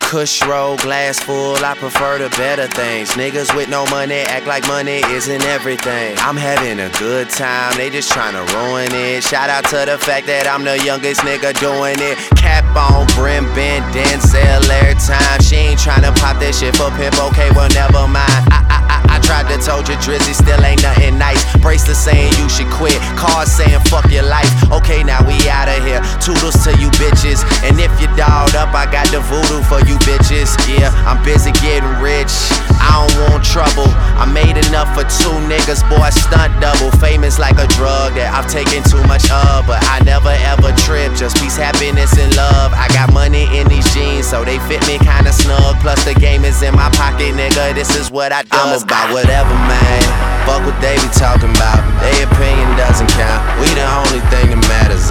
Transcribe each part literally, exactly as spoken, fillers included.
Kush roll, glass full, I prefer the better things. Niggas with no money act like money isn't everything. I'm having a good time, they just tryna ruin it. Shout out to the fact that I'm the youngest nigga doing it. Cap on, brim bend, Denzel every time. She ain't tryna pop that shit for pimp, okay, well never mind. I, I, I, I tried to told you Drizzy still ain't nothing nice. Bracelet saying you should quit, cards saying fuck your life. Okay, now we outta here, toodles to you bitches. And if you dolled up, I got the voodoo for you bitches. Yeah, I'm busy getting rich, I don't want trouble. I made enough for two niggas, boy, stunt double. Famous like a drug that I've taken too much of, but I never ever trip, just peace, happiness, and love. I got money in these jeans, so they fit me kinda snug. Plus the game is in my pocket, nigga, this is what I do. I'm about whatever, man, fuck what they be talking about. Their opinion doesn't count, we the only thing that matters.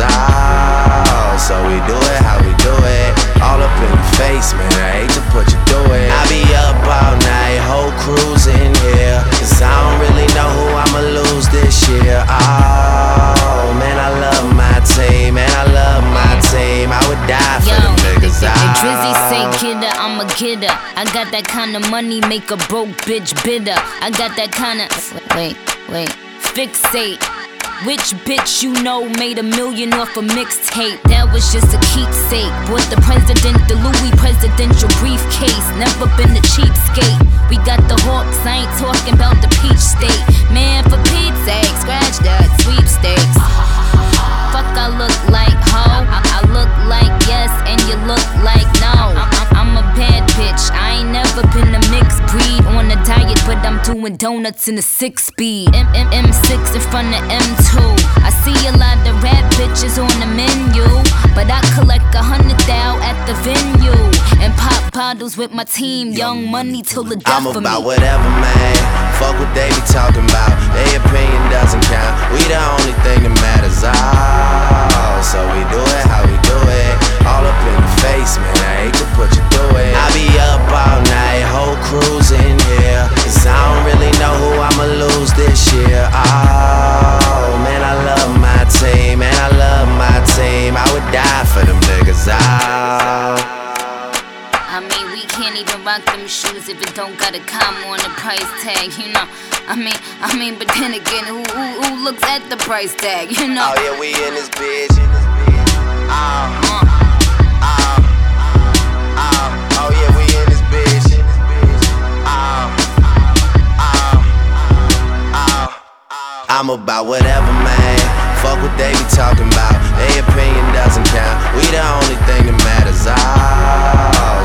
Oh, so we do it how we do it. All up in your face, man, I hate to put you through it. I be up all night, whole crew's in here, cause I don't really know who I'ma lose this year. Oh, man, I love my team, man, I love my team. I would die for Yo, them niggas. if, if, if Drizzy Oh. say kidder, I'm a kidder. I got that kind of money, make a broke bitch bitter. I got that kind of, wait, wait, fixate. Which bitch you know made a million off a mixtape? That was just a keepsake. Bought the president the Louis presidential briefcase. Never been a cheapskate. We got the Hawks, I ain't talking about the peach state. Man, for Pete's sake, scratch that sweepstakes. Fuck, I look like ho. I, I look like yes, and you look like no. I, I, I'm a bad bitch. I ain't never been a mixed breed. On a diet, but I'm doing donuts in a six speed. M M M six in front of M two. I see a lot of rap bitches on the menu, but I collect a hundred thou at the venue and pop bottles with my team. Young money till the death I'm of me. about whatever, man, fuck what they be talking about. Their opinion doesn't count, we the only thing that matters. Oh, so we do it how we do it. All up in your face, man, I hate to put you through it. I be up all night, whole crew's in here, cause I don't really know who I'ma lose this year. Oh, man, I love my team, man, I love my team. I would die for them niggas. Oh. I mean, we can't even rock them shoes if it don't got a comma on the price tag, you know. I mean, I mean, but then again, who who, who looks at the price tag, you know? Oh yeah, we in this bitch. Oh, Uh. oh, oh, oh yeah, we in this bitch. Oh, oh, oh. I'm about whatever, man. Fuck what they be talking about. Their opinion doesn't count. We the only thing that matters. Oh.